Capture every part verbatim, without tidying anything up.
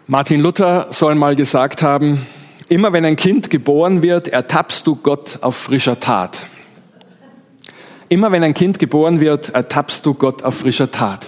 Martin Luther soll mal gesagt haben, immer wenn ein Kind geboren wird, ertappst du Gott auf frischer Tat. Immer wenn ein Kind geboren wird, ertappst du Gott auf frischer Tat.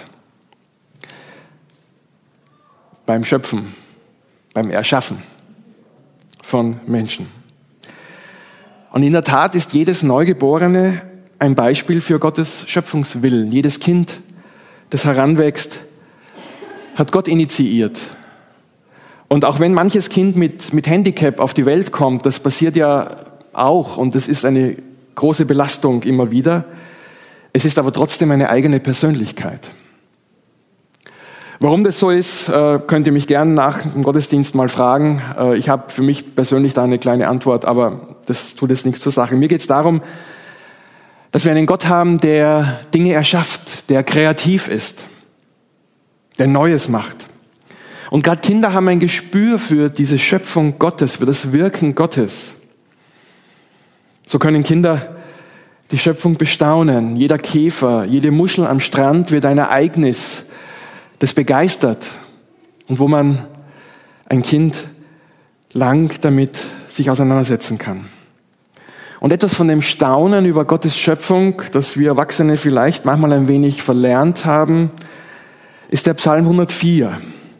Beim Schöpfen, beim Erschaffen von Menschen. Und in der Tat ist jedes Neugeborene ein Beispiel für Gottes Schöpfungswillen. Jedes Kind, das heranwächst, hat Gott initiiert. Und auch wenn manches Kind mit, mit Handicap auf die Welt kommt, das passiert ja auch und das ist eine große Belastung immer wieder, es ist aber trotzdem eine eigene Persönlichkeit. Warum das so ist, könnt ihr mich gerne nach dem Gottesdienst mal fragen. Ich habe für mich persönlich da eine kleine Antwort, aber das tut jetzt nichts zur Sache. Mir geht es darum, dass wir einen Gott haben, der Dinge erschafft, der kreativ ist, der Neues macht. Und gerade Kinder haben ein Gespür für diese Schöpfung Gottes, für das Wirken Gottes. So können Kinder die Schöpfung bestaunen. Jeder Käfer, jede Muschel am Strand wird ein Ereignis, das begeistert und wo man ein Kind lang damit sich auseinandersetzen kann. Und etwas von dem Staunen über Gottes Schöpfung, das wir Erwachsene vielleicht manchmal ein wenig verlernt haben, ist der Psalm hundertvier.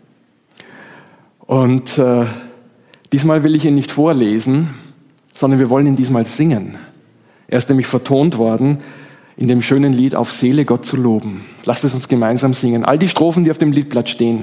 Und äh, diesmal will ich ihn nicht vorlesen, sondern wir wollen ihn diesmal singen. Er ist nämlich vertont worden in dem schönen Lied Auf Seele Gott zu loben. Lasst es uns gemeinsam singen. All die Strophen, die auf dem Liedblatt stehen.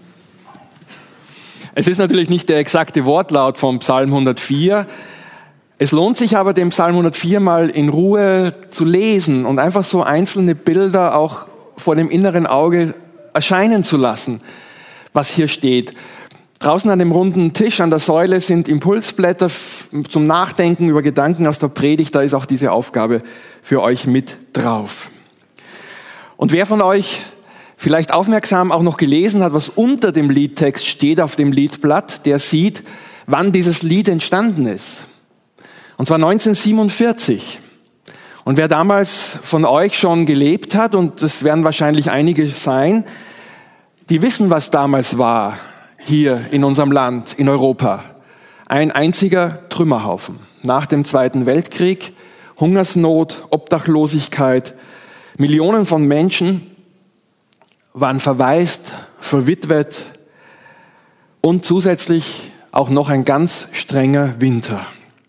Es ist natürlich nicht der exakte Wortlaut vom Psalm hundertvier. Es lohnt sich aber, den Psalm hundertvier mal in Ruhe zu lesen und einfach so einzelne Bilder auch vor dem inneren Auge erscheinen zu lassen, was hier steht. Draußen an dem runden Tisch an der Säule sind Impulsblätter zum Nachdenken über Gedanken aus der Predigt. Da ist auch diese Aufgabe für euch mit drauf. Und wer von euch vielleicht aufmerksam auch noch gelesen hat, was unter dem Liedtext steht auf dem Liedblatt, der sieht, wann dieses Lied entstanden ist. Und zwar neunzehnhundertsiebenundvierzig. Und wer damals von euch schon gelebt hat, und das werden wahrscheinlich einige sein, die wissen, was damals war. Hier in unserem Land, in Europa. Ein einziger Trümmerhaufen. Nach dem Zweiten Weltkrieg, Hungersnot, Obdachlosigkeit. Millionen von Menschen waren verwaist, verwitwet und zusätzlich auch noch ein ganz strenger Winter.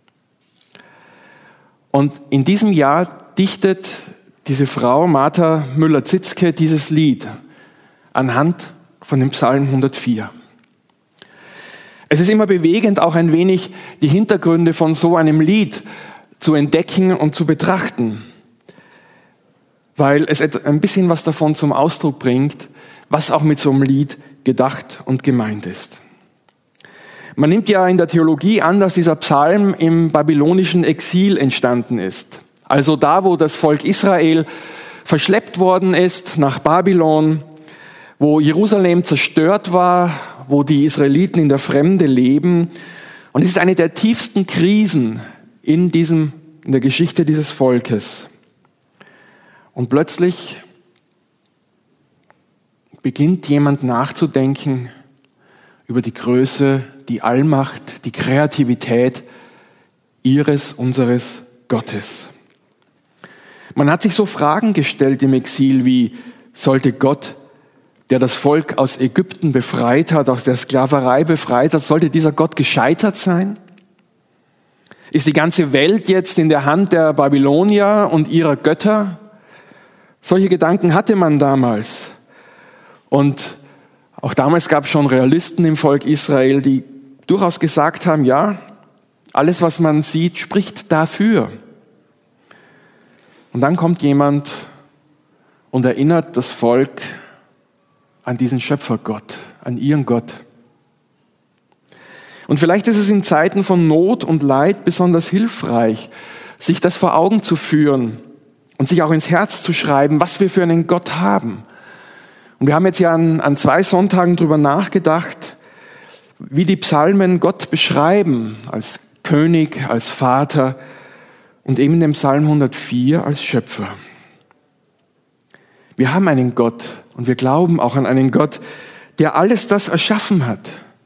Und in diesem Jahr dichtet diese Frau, Martha Müller-Zitzke, dieses Lied anhand von dem Psalm hundertvier. Es ist immer bewegend, auch ein wenig die Hintergründe von so einem Lied zu entdecken und zu betrachten, weil es ein bisschen was davon zum Ausdruck bringt, was auch mit so einem Lied gedacht und gemeint ist. Man nimmt ja in der Theologie an, dass dieser Psalm im babylonischen Exil entstanden ist. Also da, wo das Volk Israel verschleppt worden ist nach Babylon, wo Jerusalem zerstört war, wo die Israeliten in der Fremde leben. Und es ist eine der tiefsten Krisen in, diesem, in der Geschichte dieses Volkes. Und plötzlich beginnt jemand nachzudenken über die Größe, die Allmacht, die Kreativität ihres, unseres Gottes. Man hat sich so Fragen gestellt im Exil wie, sollte Gott, der das Volk aus Ägypten befreit hat, aus der Sklaverei befreit hat, sollte dieser Gott gescheitert sein? Ist die ganze Welt jetzt in der Hand der Babylonier und ihrer Götter? Solche Gedanken hatte man damals. Und auch damals gab es schon Realisten im Volk Israel, die durchaus gesagt haben, ja, alles, was man sieht, spricht dafür. Und dann kommt jemand und erinnert das Volk an diesen Schöpfergott, an ihren Gott. Und vielleicht ist es in Zeiten von Not und Leid besonders hilfreich, sich das vor Augen zu führen und sich auch ins Herz zu schreiben, was wir für einen Gott haben. Und wir haben jetzt ja an, an zwei Sonntagen drüber nachgedacht, wie die Psalmen Gott beschreiben, als König, als Vater und eben den Psalm hundertvier als Schöpfer. Wir haben einen Gott und wir glauben auch an einen Gott, der alles das erschaffen hat,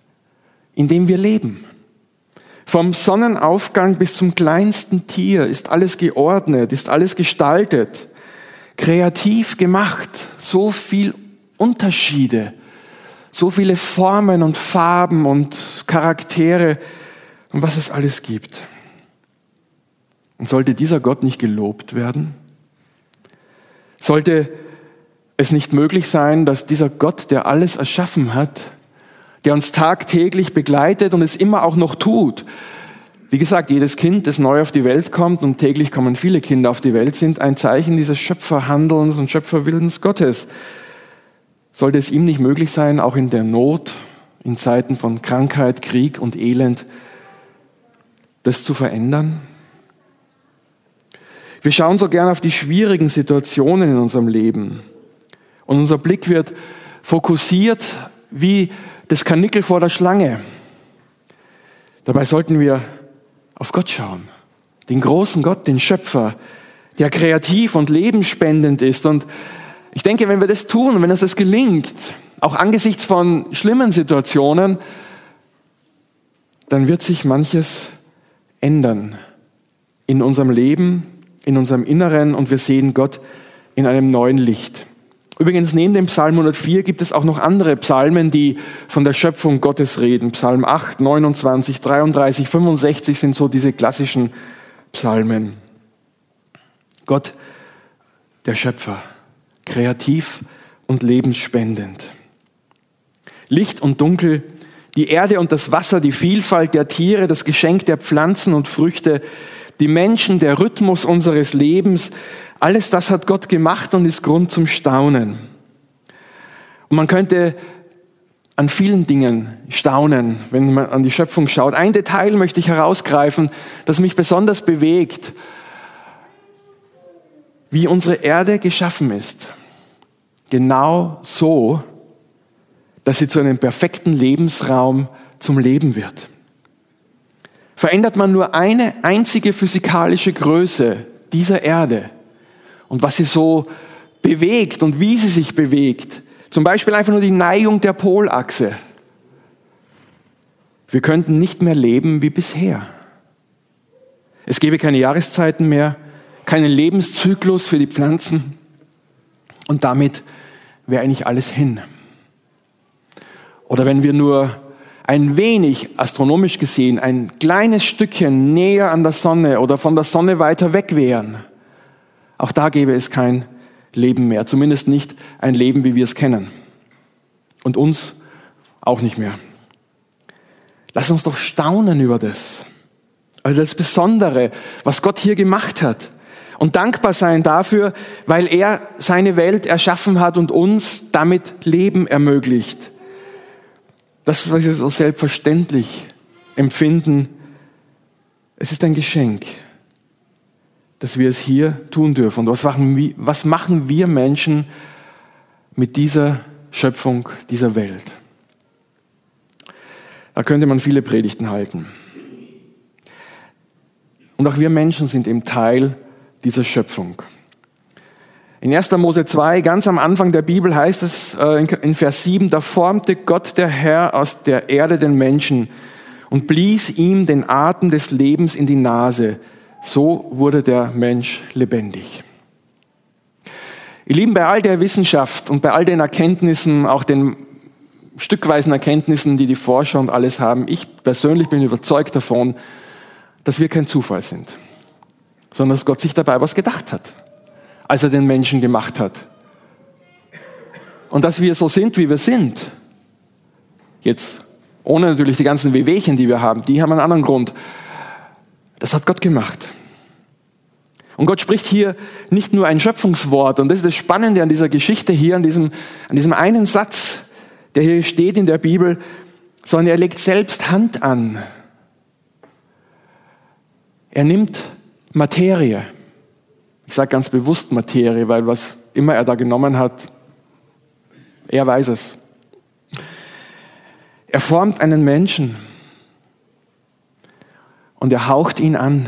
in dem wir leben. Vom Sonnenaufgang bis zum kleinsten Tier ist alles geordnet, ist alles gestaltet, kreativ gemacht, so viel Unterschiede, so viele Formen und Farben und Charaktere und was es alles gibt. Und sollte dieser Gott nicht gelobt werden? Sollte es nicht möglich sein, dass dieser Gott, der alles erschaffen hat, der uns tagtäglich begleitet und es immer auch noch tut, wie gesagt, jedes Kind, das neu auf die Welt kommt, und täglich kommen viele Kinder auf die Welt, sind ein Zeichen dieses Schöpferhandelns und Schöpferwillens Gottes. Sollte es ihm nicht möglich sein, auch in der Not, in Zeiten von Krankheit, Krieg und Elend, das zu verändern? Wir schauen so gern auf die schwierigen Situationen in unserem Leben. Und unser Blick wird fokussiert wie das Karnickel vor der Schlange. Dabei sollten wir auf Gott schauen, den großen Gott, den Schöpfer, der kreativ und lebensspendend ist. Und ich denke, wenn wir das tun, wenn uns das gelingt, auch angesichts von schlimmen Situationen, dann wird sich manches ändern in unserem Leben, in unserem Inneren, und wir sehen Gott in einem neuen Licht. Übrigens, neben dem Psalm hundertvier gibt es auch noch andere Psalmen, die von der Schöpfung Gottes reden. Psalm acht, neunundzwanzig, dreiunddreißig, fünfundsechzig sind so diese klassischen Psalmen. Gott, der Schöpfer, kreativ und lebensspendend. Licht und Dunkel, die Erde und das Wasser, die Vielfalt der Tiere, das Geschenk der Pflanzen und Früchte, die Menschen, der Rhythmus unseres Lebens, alles das hat Gott gemacht und ist Grund zum Staunen. Und man könnte an vielen Dingen staunen, wenn man an die Schöpfung schaut. Ein Detail möchte ich herausgreifen, das mich besonders bewegt, wie unsere Erde geschaffen ist. Genau so, dass sie zu einem perfekten Lebensraum zum Leben wird. Verändert man nur eine einzige physikalische Größe dieser Erde und was sie so bewegt und wie sie sich bewegt, zum Beispiel einfach nur die Neigung der Polachse, wir könnten nicht mehr leben wie bisher. Es gäbe keine Jahreszeiten mehr, keinen Lebenszyklus für die Pflanzen, und damit wäre eigentlich alles hin. Oder wenn wir nur ein wenig, astronomisch gesehen, ein kleines Stückchen näher an der Sonne oder von der Sonne weiter weg wären, auch da gäbe es kein Leben mehr, zumindest nicht ein Leben, wie wir es kennen. Und uns auch nicht mehr. Lass uns doch staunen über das. Also das Besondere, was Gott hier gemacht hat. Und dankbar sein dafür, weil er seine Welt erschaffen hat und uns damit Leben ermöglicht. Das, was wir so selbstverständlich empfinden, es ist ein Geschenk, dass wir es hier tun dürfen. Und was machen wir, was machen wir Menschen mit dieser Schöpfung, dieser Welt? Da könnte man viele Predigten halten. Und auch wir Menschen sind eben Teil dieser Schöpfung. In erster Mose zwei, ganz am Anfang der Bibel, heißt es in Vers sieben, da formte Gott der Herr aus der Erde den Menschen und blies ihm den Atem des Lebens in die Nase. So wurde der Mensch lebendig. Ihr Lieben, bei all der Wissenschaft und bei all den Erkenntnissen, auch den stückweisen Erkenntnissen, die die Forscher und alles haben, ich persönlich bin überzeugt davon, dass wir kein Zufall sind, sondern dass Gott sich dabei was gedacht hat, als er den Menschen gemacht hat. Und dass wir so sind, wie wir sind, jetzt ohne natürlich die ganzen Wehwehchen, die wir haben, die haben einen anderen Grund. Das hat Gott gemacht. Und Gott spricht hier nicht nur ein Schöpfungswort, und das ist das Spannende an dieser Geschichte hier, an diesem, an diesem einen Satz, der hier steht in der Bibel, sondern er legt selbst Hand an. Er nimmt Materie. Ich sage ganz bewusst Materie, weil was immer er da genommen hat, er weiß es. Er formt einen Menschen und er haucht ihn an.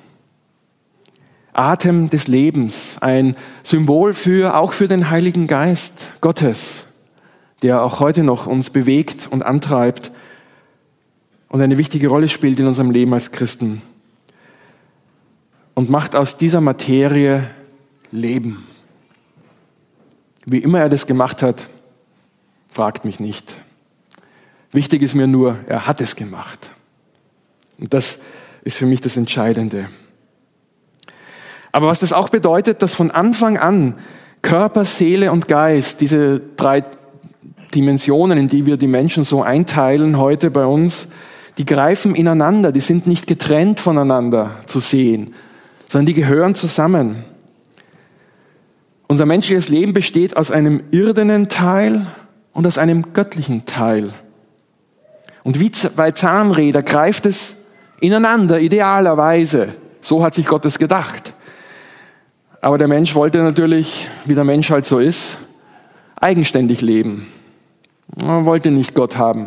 Atem des Lebens, ein Symbol für, auch für den Heiligen Geist Gottes, der auch heute noch uns bewegt und antreibt. und eine wichtige Rolle spielt in unserem Leben als Christen. Und macht aus dieser Materie Leben. Wie immer er das gemacht hat, fragt mich nicht. Wichtig ist mir nur, er hat es gemacht. Und das ist für mich das Entscheidende. Aber was das auch bedeutet, dass von Anfang an Körper, Seele und Geist, diese drei Dimensionen, in die wir die Menschen so einteilen heute bei uns, die greifen ineinander, die sind nicht getrennt voneinander zu sehen, sondern die gehören zusammen. Unser menschliches Leben besteht aus einem irdenen Teil und aus einem göttlichen Teil. Und wie bei Zahnrädern greift es ineinander, idealerweise. So hat sich Gott es gedacht. Aber der Mensch wollte natürlich, wie der Mensch halt so ist, eigenständig leben. Er wollte nicht Gott haben.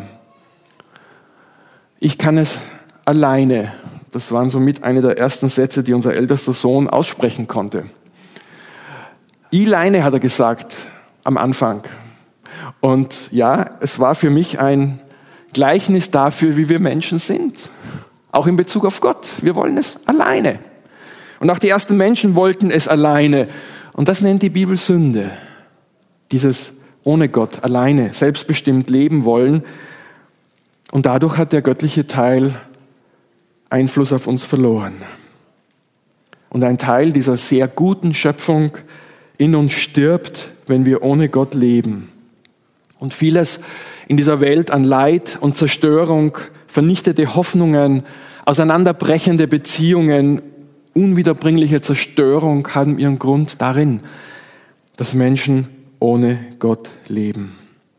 Ich kann es alleine. Das waren somit eine der ersten Sätze, die unser ältester Sohn aussprechen konnte. Ich alleine, hat er gesagt am Anfang. Und ja, es war für mich ein Gleichnis dafür, wie wir Menschen sind. Auch in Bezug auf Gott. Wir wollen es alleine. Und auch die ersten Menschen wollten es alleine. Und das nennt die Bibel Sünde. Dieses ohne Gott, alleine, selbstbestimmt leben wollen. Und dadurch hat der göttliche Teil Einfluss auf uns verloren. Und ein Teil dieser sehr guten Schöpfung in uns stirbt, wenn wir ohne Gott leben. Und vieles in dieser Welt an Leid und Zerstörung, vernichtete Hoffnungen, auseinanderbrechende Beziehungen, unwiederbringliche Zerstörung haben ihren Grund darin, dass Menschen ohne Gott leben.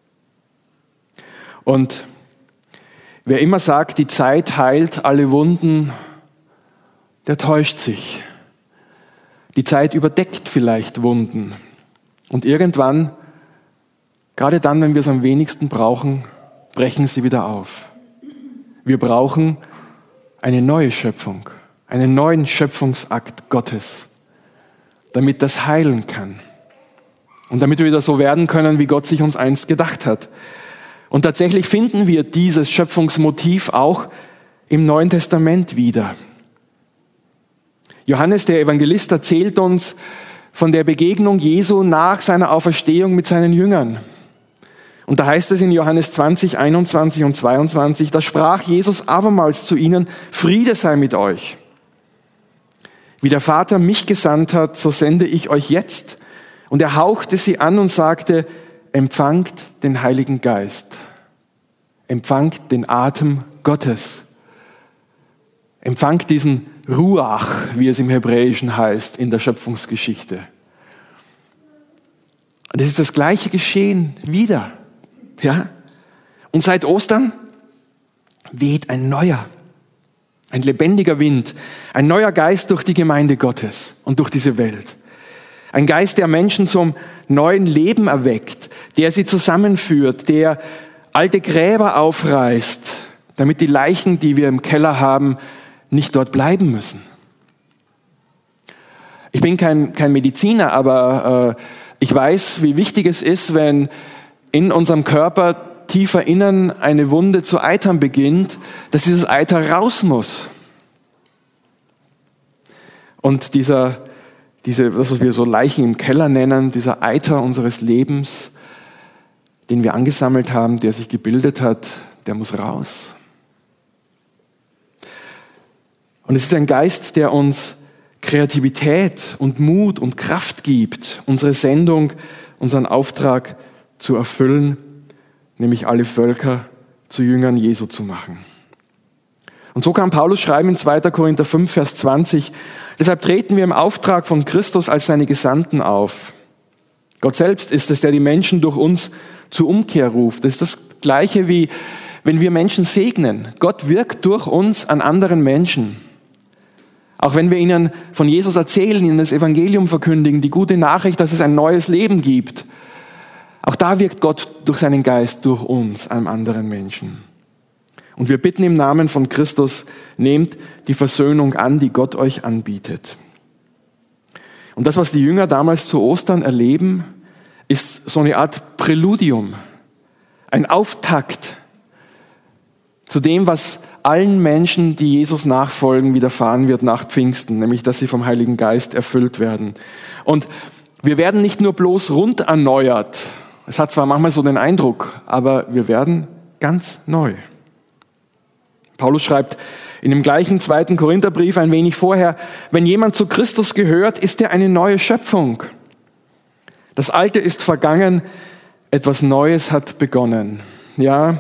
Und wer immer sagt, die Zeit heilt alle Wunden, der täuscht sich. Die Zeit überdeckt vielleicht Wunden. Und irgendwann, gerade dann, wenn wir es am wenigsten brauchen, brechen sie wieder auf. Wir brauchen eine neue Schöpfung, einen neuen Schöpfungsakt Gottes, damit das heilen kann. Und damit wir wieder so werden können, wie Gott sich uns einst gedacht hat. Und tatsächlich finden wir dieses Schöpfungsmotiv auch im Neuen Testament wieder. Johannes, der Evangelist, erzählt uns von der Begegnung Jesu nach seiner Auferstehung mit seinen Jüngern. Und da heißt es in Johannes zwanzig, einundzwanzig und zweiundzwanzig, da sprach Jesus abermals zu ihnen, Friede sei mit euch. Wie der Vater mich gesandt hat, so sende ich euch jetzt. Und er hauchte sie an und sagte, empfangt den Heiligen Geist. Empfangt den Atem Gottes. Empfangt diesen Ruach, wie es im Hebräischen heißt, in der Schöpfungsgeschichte. Und es ist das gleiche geschehen wieder. Ja? Und seit Ostern weht ein neuer, ein lebendiger Wind, ein neuer Geist durch die Gemeinde Gottes und durch diese Welt. Ein Geist, der Menschen zum neuen Leben erweckt, der sie zusammenführt, der alte Gräber aufreißt, damit die Leichen, die wir im Keller haben, nicht dort bleiben müssen. Ich bin kein, kein Mediziner, aber äh, ich weiß, wie wichtig es ist, wenn in unserem Körper tiefer innen eine Wunde zu eitern beginnt, dass dieses Eiter raus muss. Und dieser, diese, das, was wir so Leichen im Keller nennen, dieser Eiter unseres Lebens, den wir angesammelt haben, der sich gebildet hat, der muss raus. Und es ist ein Geist, der uns Kreativität und Mut und Kraft gibt, unsere Sendung, unseren Auftrag zu erfüllen, nämlich alle Völker zu Jüngern Jesu zu machen. Und so kann Paulus schreiben in zweiter Korinther fünf, Vers zwanzig, deshalb treten wir im Auftrag von Christus als seine Gesandten auf. Gott selbst ist es, der die Menschen durch uns zur Umkehr ruft. Das ist das Gleiche wie, wenn wir Menschen segnen. Gott wirkt durch uns an anderen Menschen. Auch wenn wir ihnen von Jesus erzählen, ihnen das Evangelium verkündigen, die gute Nachricht, dass es ein neues Leben gibt. Auch da wirkt Gott durch seinen Geist durch uns an anderen Menschen. Und wir bitten im Namen von Christus, nehmt die Versöhnung an, die Gott euch anbietet. Und das, was die Jünger damals zu Ostern erleben, ist so eine Art Präludium, ein Auftakt zu dem, was allen Menschen, die Jesus nachfolgen, widerfahren wird nach Pfingsten, nämlich dass sie vom Heiligen Geist erfüllt werden. Und wir werden nicht nur bloß rund erneuert, es hat zwar manchmal so den Eindruck, aber wir werden ganz neu. Paulus schreibt in dem gleichen zweiten Korintherbrief ein wenig vorher, wenn jemand zu Christus gehört, ist er eine neue Schöpfung. Das Alte ist vergangen, etwas Neues hat begonnen. Ja,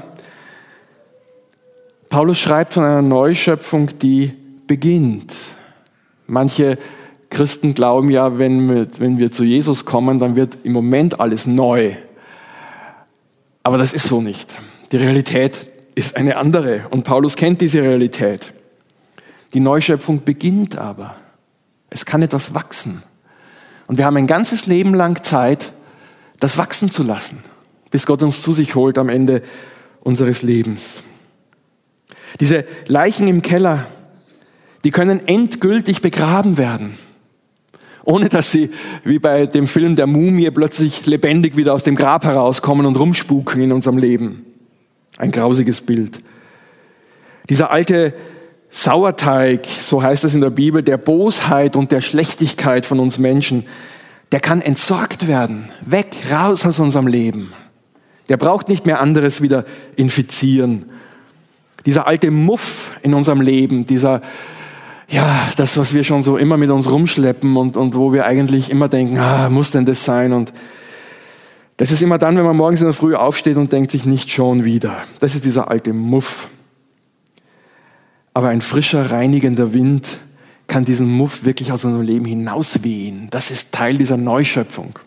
Paulus schreibt von einer Neuschöpfung, die beginnt. Manche Christen glauben ja, wenn wir, wenn wir zu Jesus kommen, dann wird im Moment alles neu. Aber das ist so nicht. Die Realität ist eine andere und Paulus kennt diese Realität. Die Neuschöpfung beginnt aber. Es kann etwas wachsen. Und wir haben ein ganzes Leben lang Zeit, das wachsen zu lassen, bis Gott uns zu sich holt am Ende unseres Lebens. Diese Leichen im Keller, die können endgültig begraben werden, ohne dass sie, wie bei dem Film der Mumie, plötzlich lebendig wieder aus dem Grab herauskommen und rumspuken in unserem Leben. Ein grausiges Bild. Dieser alte Sauerteig, so heißt es in der Bibel, der Bosheit und der Schlechtigkeit von uns Menschen, der kann entsorgt werden, weg, raus aus unserem Leben. Der braucht nicht mehr anderes wieder infizieren. Dieser alte Muff in unserem Leben, dieser, ja, das, was wir schon so immer mit uns rumschleppen und, und wo wir eigentlich immer denken, ah, muss denn das sein? Und das ist immer dann, wenn man morgens in der Früh aufsteht und denkt sich nicht schon wieder. Das ist dieser alte Muff. Aber ein frischer, reinigender Wind kann diesen Muff wirklich aus unserem Leben hinauswehen. Das ist Teil dieser Neuschöpfung.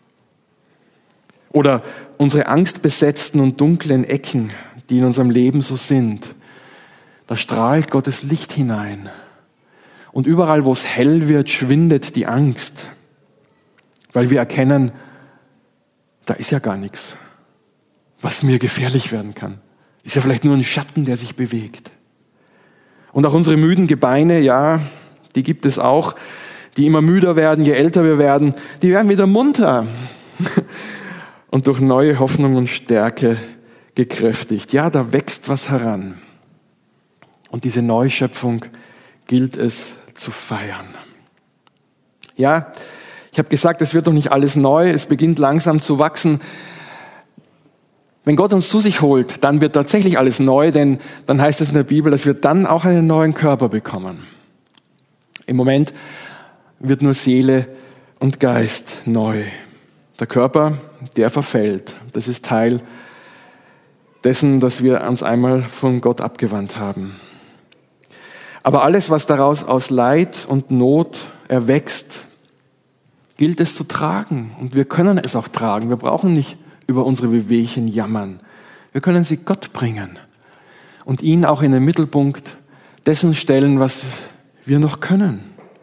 Oder unsere angstbesetzten und dunklen Ecken, die in unserem Leben so sind. Da strahlt Gottes Licht hinein. Und überall, wo es hell wird, schwindet die Angst. Weil wir erkennen, da ist ja gar nichts, was mir gefährlich werden kann. Ist ja vielleicht nur ein Schatten, der sich bewegt. Und auch unsere müden Gebeine, ja, die gibt es auch, die immer müder werden, je älter wir werden, die werden wieder munter und durch neue Hoffnung und Stärke gekräftigt. Ja, da wächst was heran. Und diese Neuschöpfung gilt es zu feiern. Ja, ich habe gesagt, es wird doch nicht alles neu, es beginnt langsam zu wachsen. Wenn Gott uns zu sich holt, dann wird tatsächlich alles neu, denn dann heißt es in der Bibel, dass wir dann auch einen neuen Körper bekommen. Im Moment wird nur Seele und Geist neu. Der Körper, der verfällt. Das ist Teil dessen, dass wir uns einmal von Gott abgewandt haben. Aber alles, was daraus aus Leid und Not erwächst, gilt es zu tragen. Und wir können es auch tragen. Wir brauchen nicht über unsere Wehwehchen jammern. Wir können sie Gott bringen und ihn auch in den Mittelpunkt dessen stellen, was wir noch können.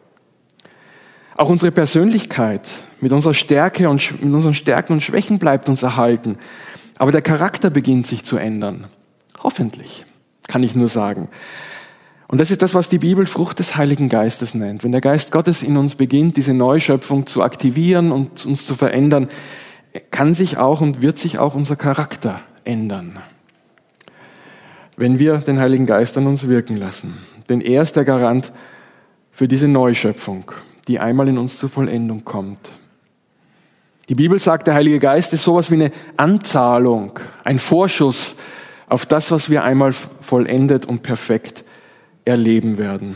Auch unsere Persönlichkeit mit unserer Stärke und mit unseren Stärken und Schwächen bleibt uns erhalten. Aber der Charakter beginnt sich zu ändern. Hoffentlich, kann ich nur sagen. Und das ist das, was die Bibel Frucht des Heiligen Geistes nennt. Wenn der Geist Gottes in uns beginnt, diese Neuschöpfung zu aktivieren und uns zu verändern, kann sich auch und wird sich auch unser Charakter ändern, wenn wir den Heiligen Geist an uns wirken lassen. Denn er ist der Garant für diese Neuschöpfung, die einmal in uns zur Vollendung kommt. Die Bibel sagt, der Heilige Geist ist sowas wie eine Anzahlung, ein Vorschuss auf das, was wir einmal vollendet und perfekt erleben werden.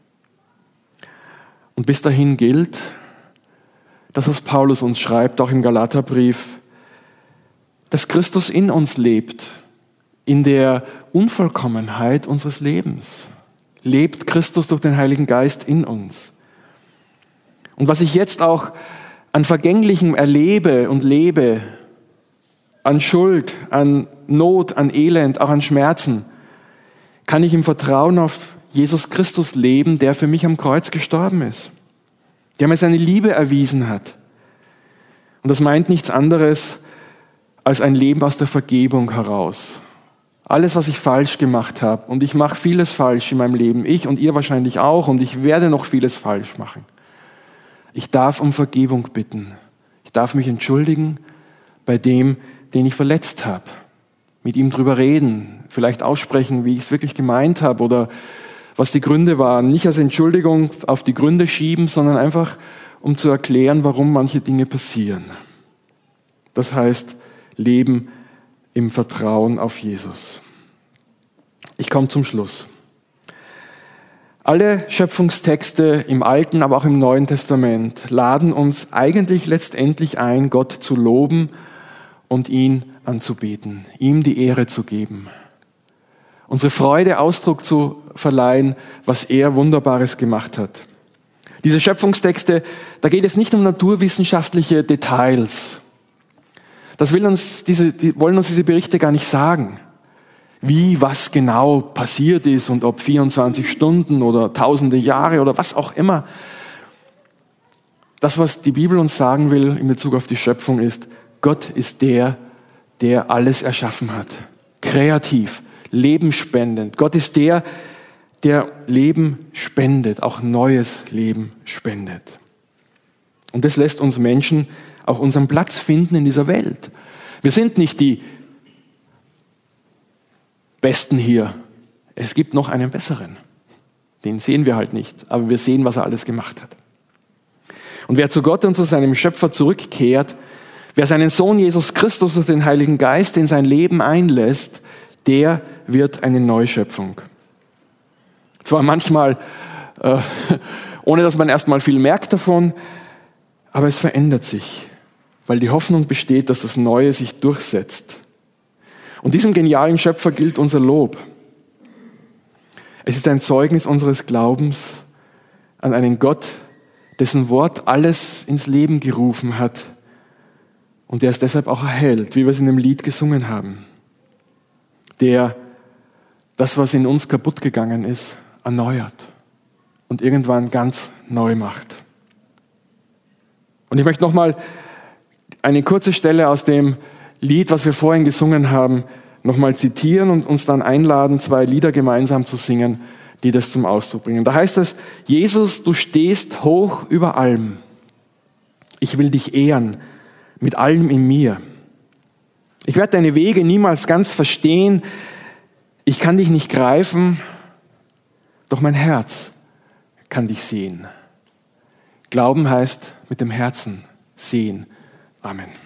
Und bis dahin gilt, das, was Paulus uns schreibt, auch im Galaterbrief, dass Christus in uns lebt, in der Unvollkommenheit unseres Lebens. Lebt Christus durch den Heiligen Geist in uns. Und was ich jetzt auch an Vergänglichem erlebe und lebe, an Schuld, an Not, an Elend, auch an Schmerzen, kann ich im Vertrauen auf Jesus Christus leben, der für mich am Kreuz gestorben ist, der mir seine Liebe erwiesen hat. Und das meint nichts anderes als ein Leben aus der Vergebung heraus. Alles, was ich falsch gemacht habe, und ich mache vieles falsch in meinem Leben, ich und ihr wahrscheinlich auch, und ich werde noch vieles falsch machen. Ich darf um Vergebung bitten. Ich darf mich entschuldigen bei dem, den ich verletzt habe. mit ihm drüber reden, vielleicht aussprechen, wie ich es wirklich gemeint habe oder was die Gründe waren. Nicht als Entschuldigung auf die Gründe schieben, sondern einfach, um zu erklären, warum manche Dinge passieren. Das heißt, Leben im Vertrauen auf Jesus. Ich komme zum Schluss. Alle Schöpfungstexte im Alten, aber auch im Neuen Testament laden uns eigentlich letztendlich ein, Gott zu loben und ihn anzubeten, ihm die Ehre zu geben. Unsere Freude Ausdruck zu verleihen, was er Wunderbares gemacht hat. Diese Schöpfungstexte, da geht es nicht um naturwissenschaftliche Details. Das will uns diese, die, wollen uns diese Berichte gar nicht sagen. Wie, was genau passiert ist und ob vierundzwanzig Stunden oder tausende Jahre oder was auch immer. Das, was die Bibel uns sagen will in Bezug auf die Schöpfung ist, Gott ist der, der alles erschaffen hat. Kreativ, lebenspendend. Gott ist der, der Leben spendet, auch neues Leben spendet. Und das lässt uns Menschen auch unseren Platz finden in dieser Welt. Wir sind nicht die Besten hier. Es gibt noch einen besseren. Den sehen wir halt nicht, aber wir sehen, was er alles gemacht hat. Und wer zu Gott und zu seinem Schöpfer zurückkehrt, wer seinen Sohn Jesus Christus durch den Heiligen Geist in sein Leben einlässt, der wird eine Neuschöpfung. Zwar manchmal, äh, ohne dass man erstmal viel merkt davon, aber es verändert sich, weil die Hoffnung besteht, dass das Neue sich durchsetzt. Und diesem genialen Schöpfer gilt unser Lob. Es ist ein Zeugnis unseres Glaubens an einen Gott, dessen Wort alles ins Leben gerufen hat und der es deshalb auch erhält, wie wir es in dem Lied gesungen haben. Der das, was in uns kaputt gegangen ist, erneuert und irgendwann ganz neu macht. Und ich möchte nochmal eine kurze Stelle aus dem Lied, was wir vorhin gesungen haben, nochmal zitieren und uns dann einladen, zwei Lieder gemeinsam zu singen, die das zum Ausdruck bringen. Da heißt es: Jesus, du stehst hoch über allem. Ich will dich ehren mit allem in mir. Ich werde deine Wege niemals ganz verstehen. Ich kann dich nicht greifen, doch mein Herz kann dich sehen. Glauben heißt mit dem Herzen sehen. Amen.